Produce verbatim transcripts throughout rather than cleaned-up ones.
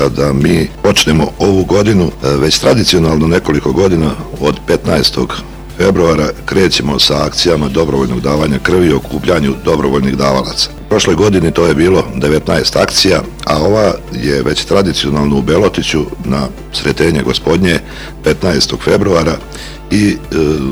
prilika da mi počnemo ovu godinu, već tradicionalno nekoliko godina od petnaestog februara krećemo sa akcijama dobrovoljnog davanja krvi i okupljanju dobrovoljnih davalaca. Prošle godine to je bilo devetnaest akcija, a ova je već tradicionalno u Belotiću na Sretenje Gospodnje petnaestog februara i e,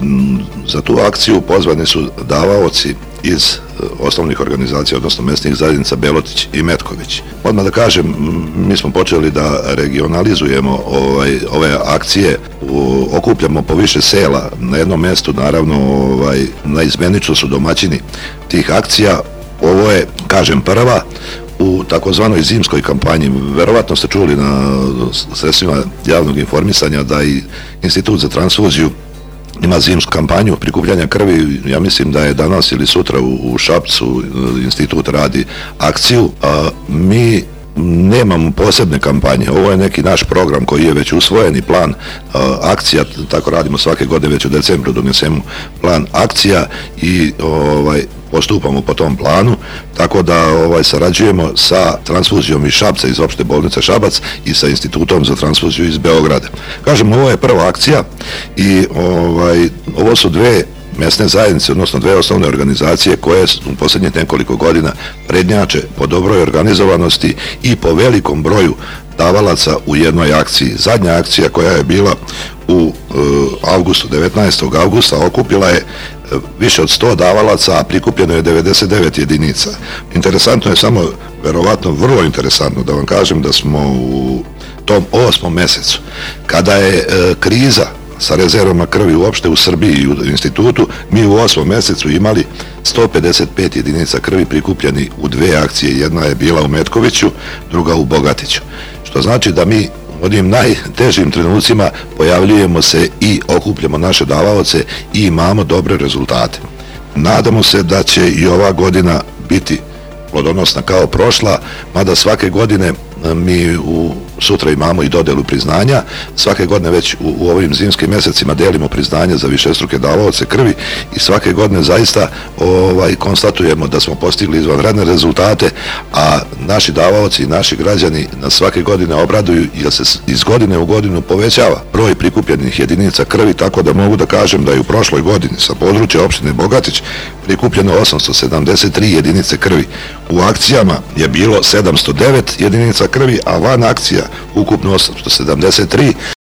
za tu akciju pozvani su davaoci iz e, osnovnih organizacija, odnosno mesnih zajednica Belotić i Metković. Odmah da kažem, mi smo počeli da regionalizujemo ovaj, ove akcije, u, okupljamo po više sela na jednom mestu, naravno ovaj, naizmenično su domaćini tih akcija. Ovo je, kažem, prva u takozvanoj zimskoj kampanji. Verovatno ste čuli na sredstvima javnog informisanja da i Institut za transfuziju ima zimsku kampanju prikupljanja krvi. Ja mislim da je danas ili sutra u, u Šapcu institut radi akciju. A mi nemamo posebne kampanje. Ovo je neki naš program koji je već usvojen i plan a, akcija, tako radimo svake godine, već u decembru donesemo plan akcija i ovaj postupamo po tom planu, tako da ovaj sarađujemo sa transfuzijom iz Šapca, iz opšte bolnice Šabac i sa Institutom za transfuziju iz Beograda. Kažem, ovo je prva akcija i ovaj ovo su dve mesne zajednice, odnosno dve osnovne organizacije koje u posljednjih nekoliko godina prednjače po dobroj organizovanosti i po velikom broju davalaca u jednoj akciji. Zadnja akcija koja je bila u e, avgustu, devetnaestog avgusta, okupila je više od sto davalaca, a prikupljeno je devedeset devet jedinica. Interesantno je samo, verovatno vrlo interesantno da vam kažem da smo u tom osmom mesecu, kada je e, kriza sa rezervama krvi uopšte u Srbiji i u institutu, mi u osmom mesecu imali sto pedeset pet jedinica krvi prikupljeni u dve akcije. Jedna je bila u Metkoviću, druga u Bogatiću. Što znači da mi u onim najtežim trenucima pojavljujemo se i okupljamo naše davaoce i imamo dobre rezultate. Nadamo se da će i ova godina biti plodonosna kao prošla, mada svake godine mi u, sutra imamo i dodelu priznanja. Svake godine već u, u ovim zimskim mesecima delimo priznanje za višestruke davaoce krvi i svake godine zaista ovaj, konstatujemo da smo postigli izvanredne rezultate, a naši davaoci i naši građani nas svake godine obraduju jer se iz godine u godinu povećava broj prikupljenih jedinica krvi, tako da mogu da kažem da je u prošloj godini sa područja opštine Bogatić prikupljeno osamsto sedamdeset tri jedinice krvi. U akcijama je bilo sedamsto devet jedinica krvi, a van akcija ukupno osamsto sedamdeset tri.